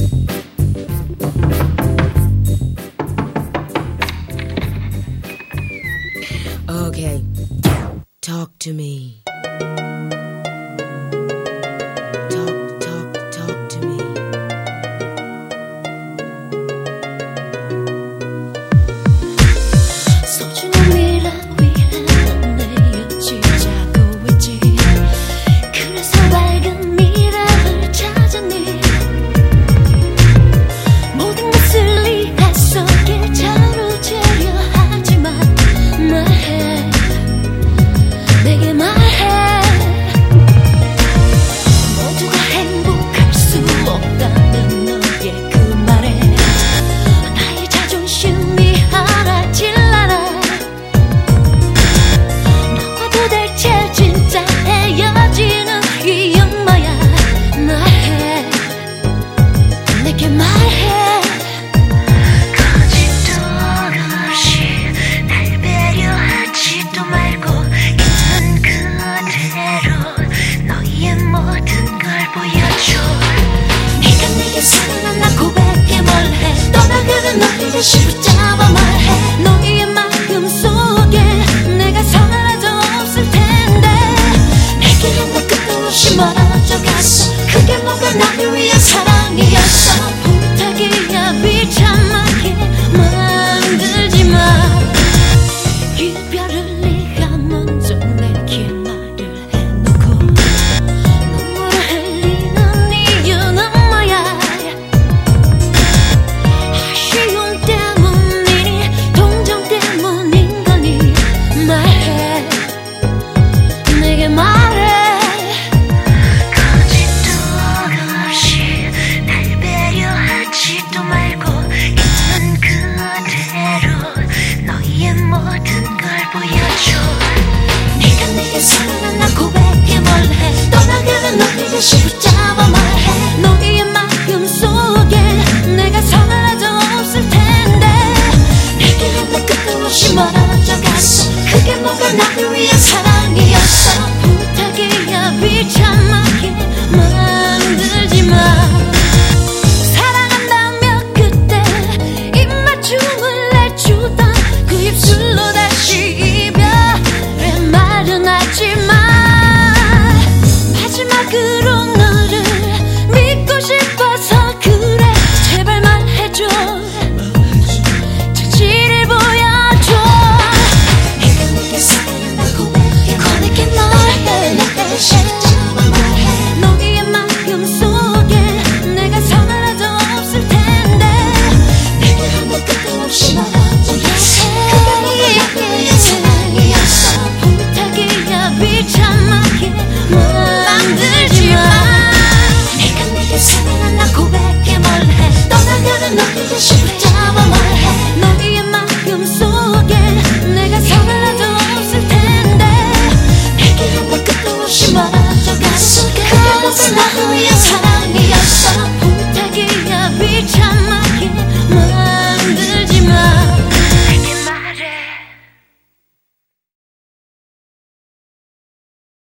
Okay, talk to me. Talk to me. 소중한 미래 위해 내어지자고 있지. 그래서 밝은 미래를 찾았니. 모든 것을 네 속에 자로재려 하지만 말해, 내게 말해. 모두가 행복할 수 없다는 너의 그 말에 나의 자존심이 하나 질라라. 너와 도대체 진짜 헤어지는 이유는 뭐야. 말해, 내게 말해. 거짓도 없이 날 배려하지도 말고 있는 그대로 너의 모든 걸 보여줘. 네가 내게 사랑한다 고백해 뭘해. 떠나가는 너의 자신을 붙잡아 말해. 너의 마음 속에 내가 사라져 없을 텐데 내게 너 끝도 없이 멀어져 갔어. 그게 뭐가 나를 위한 사랑이었어. 부탁이야 비참하게 만들지 마. 이별을 네가 먼저 내게 말을 해놓고 눈물을 흘리는 이유는 뭐야. 아쉬움 때문이니 동정 때문인 거니. 말해, 내게 말해. 거짓도 없이 날 배려하지도 말고 있는 그대로 너의 모든 걸 보여줘. 네가 내게 사랑한다 고백해 뭘해. 떠나가는 너의 자신 붙잡아 말해. 너의 마음 속에 내가 사라져 없을 텐데 내게 너 끝도 없이 멀어져 갔어. 그게 뭐가 나를 위한 사랑이었어. 부탁이야 비참하게 만들지 마. 사랑한다며 그때 입맞춤을 내주던 그 입술로 다시 이별의 말은 하지마. 마지막으로 너를 믿고 싶어서 그래. 제발 말해줘. 진실을 보여줘. 네가 내게 사랑한다 고백해. 꺼내게 너의 나의 잡아 말해. 너의 마음 속에 내가 사라져 없을 텐데 내게 한번 끝도 없이 멀어져 갔어. 그게 뭐가 나의 사랑이었어. 부탁이야 비참하게